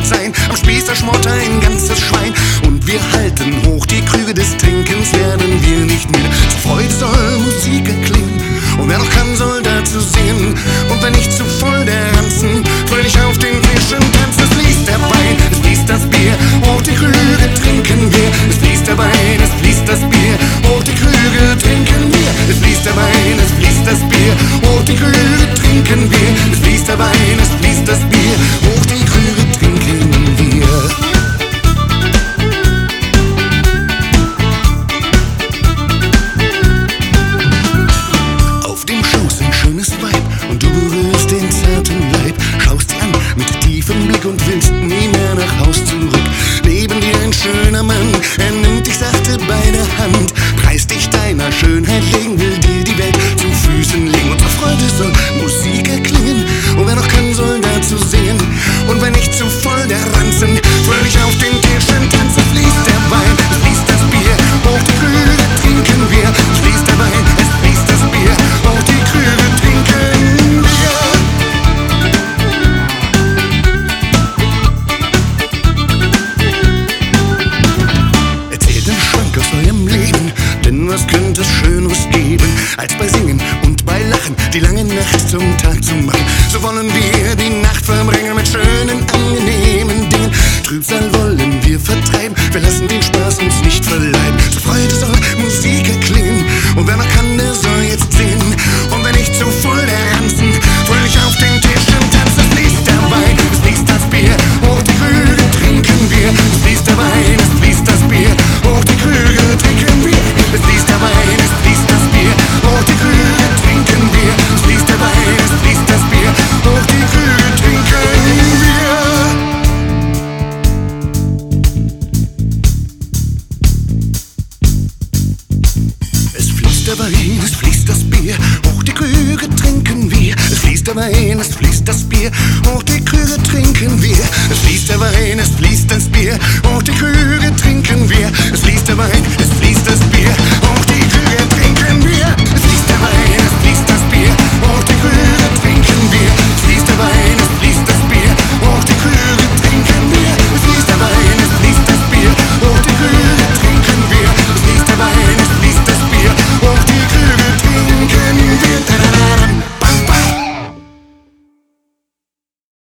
sein. Am Spieß da schmort ein ganzes Schwein. Und wir halten hoch die Krüge des Trinkens, werden wir nicht müde. Zur Freude soll Musik erklingen, und wer noch kann, soll dazu singen. Und wenn nicht zu voll der Ranzen, fröhlich auf den Tischen tanzen. Es fließt der Wein, es fließt das Bier, hoch die Krüge trinken wir. Es fließt der Wein, es fließt das Bier, hoch die Krüge trinken wir. Es fließt der Wein, es fließt das Bier, hoch die Krüge trinken wir. Es fließt der Wein, es fließt das Bier, hoch die Krüge trinken wir. Auf dem Schoß ein schönes Weib und du berührst den zarten Leib. Schaust sie an mit tiefem Blick und willst nie mehr nach Haus zurück. Neben dir ein schöner Mann, er nimmt dich sachte bei der Hand, preist dich deiner Schönheit legen, will dir die Welt zu Füßen legen. Und zur Freude soll Musik erklingen, und wer noch kann, soll dazu singen. Und wenn nicht zu voll der Ranzen, fröhlich auf den Tischen tanzen. Fließt der Wein, es fließt das Bier, hoch die Krüge trinken wir. Es fließt der Wein, es fließt das Bier, hoch die Krüge trinken wir. Erzählt den Schwank aus eurem Leben, denn was könnte es Schöneres geben, als bei Singen und bei Lachen die lange Nacht zum Tag zu machen. So wollen wir die Nacht verbringen mit schönen, angenehmen Dingen. Trübsal wollen wir vertreiben, wir lassen den Spaß uns nicht verleihen. Zur Freude soll Musik erklingen, und wer noch kann, der soll jetzt singen. Und wenn nicht zu voll der Ranzen, fröhlich auf den Tischen tanzen. Es fließt der Wein, es fließt das Bier, hoch die Krüge trinken wir. Es fließt der Wein, es fließt das Bier, hoch die Krüge trinken wir. Es fließt der Wein, es fließt das Bier, hoch die Krüge trinken wir. Es fließt der Wein, es fließt das Bier, hoch die Krüge trinken wir. Es fließt der Wein, es fließt das Bier, hoch die Krüge trinken wir. Es fließt der Wein, es fließt das Bier, hoch die Krüge trinken wir. Es fließt der Wein, es fließt das Bier, hoch die Krüge trinken wir. Es fließt der Wein, es fließt das Bier, hoch die